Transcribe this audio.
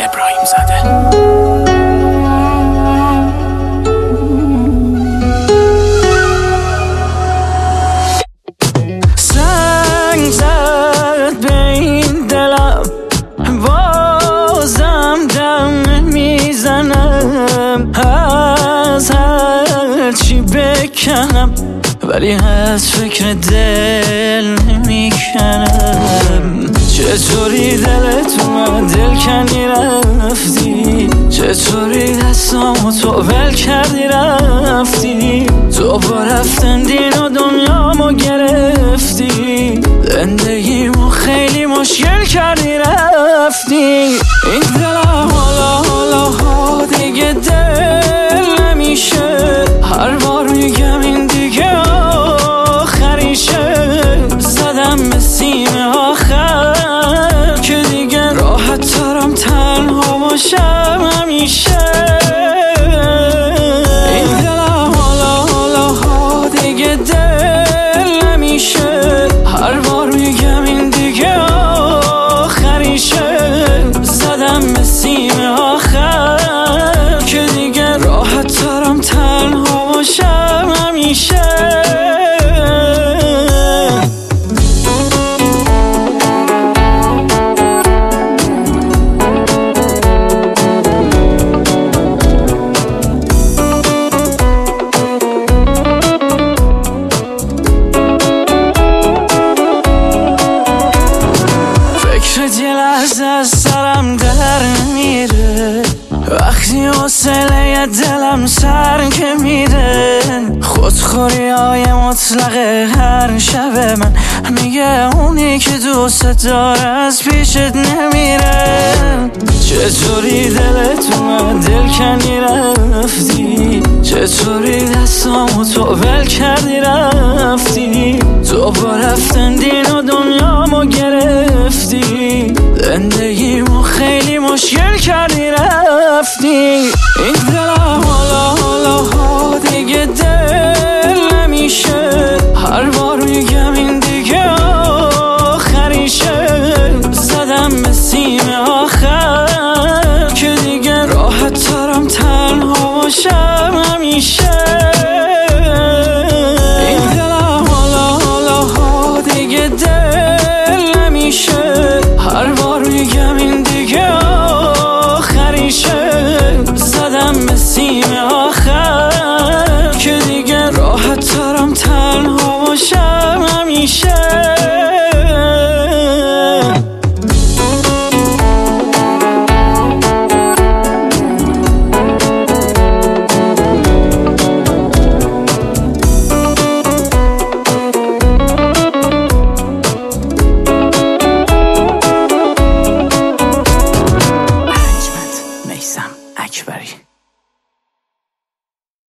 ابراهیم زاده. سنگ زد به این دلم، بازم دم میزنم. از هر چی بکنم ولی از فکر دل نمیکنم. چطوری دلت اومد دل کنی رفتی، چطوری دستامو تو ول کردی رفتی. تو با رفتن دین و دنیامو گرفتی، زندگیمو خیلی مشکل کردی رفتی. این دلم حالا دیگه دل نمیشه، هر بار میگم این دیگه آخریشه. زدم به سیم آخر که دیگه راحت ترم تنها باشم همیشه. این دلم حالا دیگه دل نمیشه، هر بار میگم این دیگه آخریشه. زدم به سیم آخر که دیگه راحت ترم تنها باشم همیشه. یه لحظه از سرم در میره، وقتی حوصله دلم سر که میره. خودخوری های مطلق هر شب من میگه اونی که دوست داره از پیشت نمیره. چطوری دلت اومد دل کنی رفتی، چطوری دستامو تو ول کردی رفتی. تو با رفتن دین و دنیامو گرفتی،